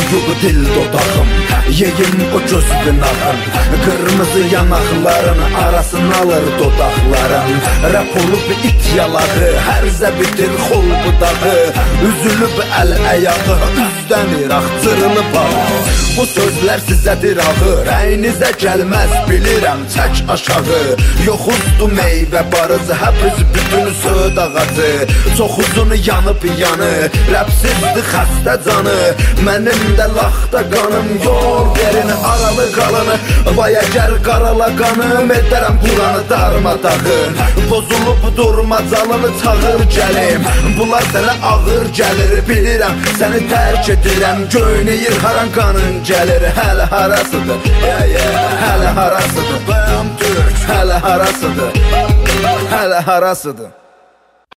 Soyuq dil dodağım, yeyim o gözün ağın. Kırmızı yanaqların arasını alır dodaqların. Rap olub it yalağı, hərzə bitir xol budağı. Üzülüb əl əyağı, üzdən iraq cırılıb ağı. Bu sözlər sizədir ağı, rəyinizə gəlməz bilirəm çək aşağı. Yoxuzdu meyvə barızı, həpiz bütün söd ağacı. Çox uzun yanıb yanı, rəpsizdi xəstə canı. Mənim də laxta qanım, yol verin aralı qalını. Vay əgər qarala qanım, edərəm buranı darmadağın. Bozulub durma calını çağır gəlim. Bunlar sənə ağır gəlir, bilirəm səni tərk edirəm. Göynəyir haran qanın gəlir, hələ harasıdır, hələ harasıdır. Bayam Türk, hələ harasıdır, hələ harasıdır.